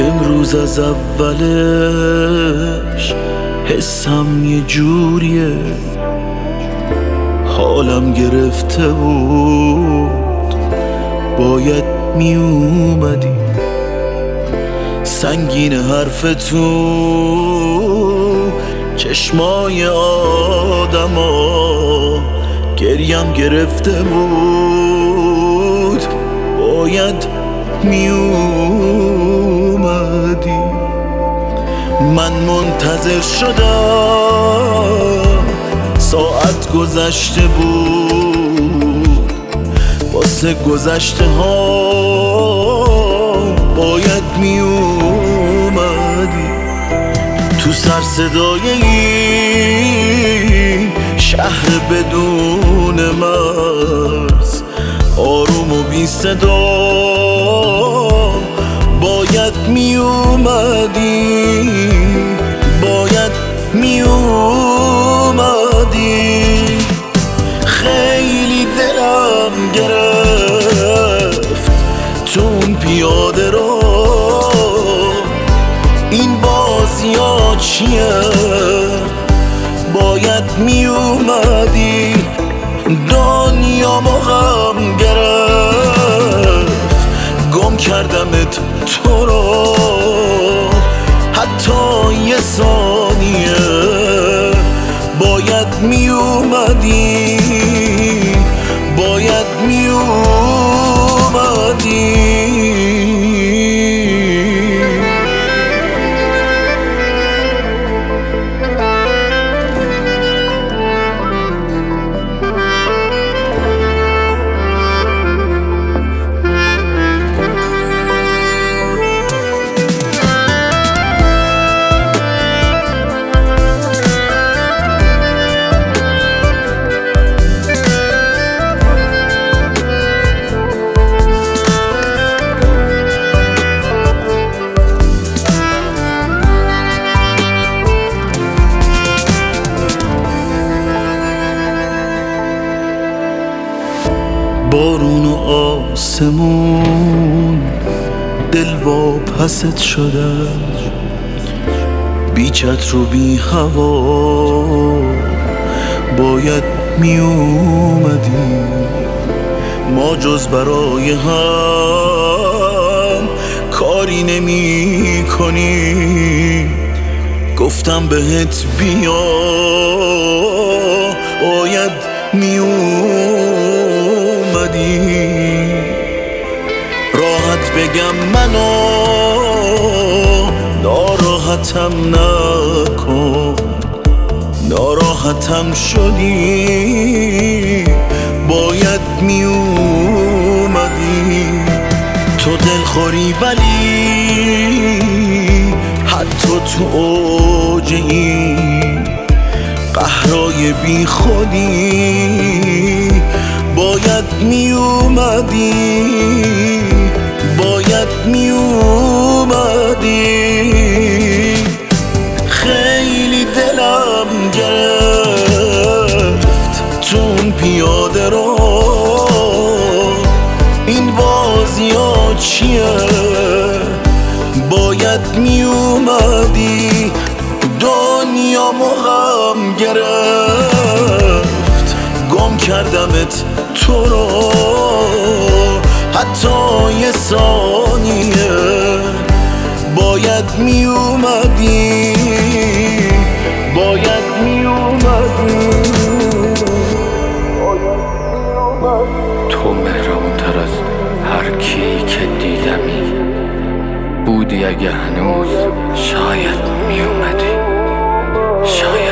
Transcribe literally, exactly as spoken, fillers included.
امروز از اولش حسم یه جوریه، حالم گرفته بود باید می اومدی. سنگین حرف تو چشمای آدما، گریم گرفته بود باید می اومدی. من منتظر شدم ساعت گذشته بود، واسه گذشته ها باید می اومدی. تو سر صدای این شهر بدون مرز، آروم و بی صدا باید می اومدی، باید می اومدی. خیلی دلم گرفت تو اون پیاده رو، این بازی ها چیه باید می اومدی. دنیا غم گرفت گم کردمت تو رو، حتی یه ثانیه باید می اومدی، باید می اومدی. بارون و آسمون دل واپست شدن، بی چتر و بی هوا باید می اومدی. ما جز برای هم کاری نمی کنیم، گفتم بهت بیا باید می اومدی. راحت بگم منو ناراحتم نکن، ناراحتم شدی باید می اومدی. تو دلخوری ولی حتی تو اوج این قهرای بی خودی باید می اومدی، باید می اومدی. خیلی دلم گرفت تو اون پیاده رو، این بازی ها چیه باید می اومدی. دنیا غم گرفت گم کردمت تو رو، حتی یه ثانیه باید می اومدی، باید می اومدی. تو مهربون تر از هر کی که دیدمی بودی، اگه هنوز شاید می اومدی، شاید